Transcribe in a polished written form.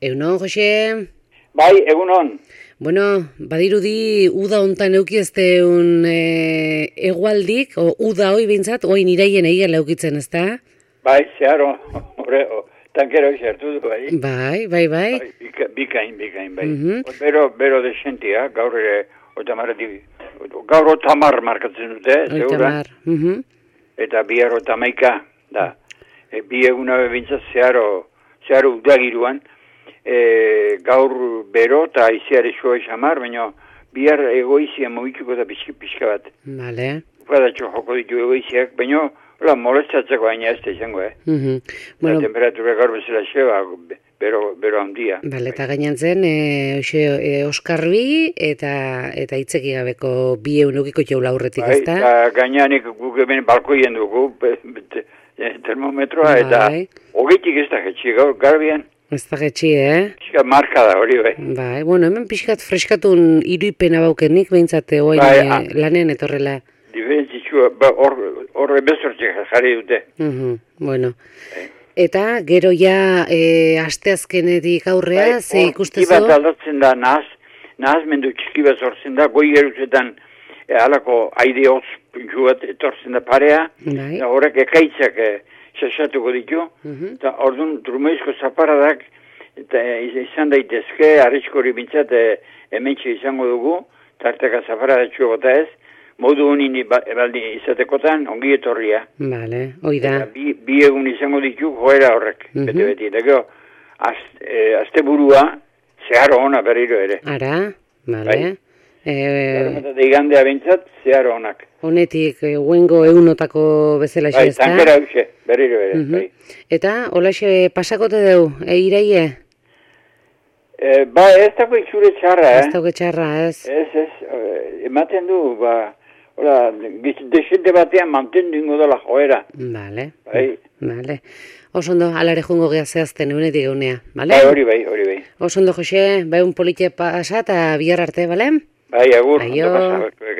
Egunon, Jose? Bai, egunon. Bueno, badirudi uda hontan eukiezteun egualdik, o uda hoi bintzat, oin iraien egin leukitzen, ezta? Bai, zeharo, tankero zertu du, bai. Bai. Bikain, bai. Bero desentia, gaur otamar markatzen dute, zeura. Eta bihar otamaika, da. Bi eguna bebintzat zeharo udagiruan, gaur bero eta aizeare soa esamar, baina bihar egoizia mogituko da pixka bat. Vale. Ukadatxo joko ditu egoiziak, baina molestatzeko baina ez da izango, Bueno, temperatura gaur bezala xeba, bero handia. Bale, eta gainantzen, Oskarbi eta itzeki gabeko bi eunukiko jaula aurretik, ezta? Eta gaineanik guk hemen balkoien dugu, termometroa, eta hogeitik ez da jetxi gaur garbian. Ez da getxi, Pixkat marka da hori, bai. Bai, bueno, hemen pixkat freskatun iruipena baukenik, behintzate, oain lanean etorrela. Diferentzitsua, horre bezortxek jarri dute. Bueno. Eta, gero ja, asteazkenetik aurrea, ze ikustezo? Txiki bat aldatzen da, nahazmendu txiki bat sortzen da, goi geruzetan halako aide hotz puntxu bat etortzen da parea, eta horrek ekaitzak sasatuko ditu, eta orduan trumoizko zaparadak, eta izan daitezke, arriskori bintzat hementxe izango dugu, tarteka zaparadatxu gota ez, modu honin baldi izatekotan, ongi etorria. Bale, hoi da. Bi egun izango ditu, joera horrek, beti. Eta gero, azte burua, zeharo ona berriro ere. Ara, bale. Eta igandea bintzat, zeharo onak. Honetik, huengo eunotako bezala xe, ez da? Tankera huxe, berriro ere. Eta, holaxe pasakote deu, iraie? Ez dago itxure txarra, Ez dago txarra, ez? Ez, ematen du, desente batean mantendu ingo dela joera. Bale. Osondo, alare jungo geha zehazten eunetik egunea, bale? Hori bai. Osondo, Jose, un politxe pasa eta bihar arte, bale? Bai, agur. Aio.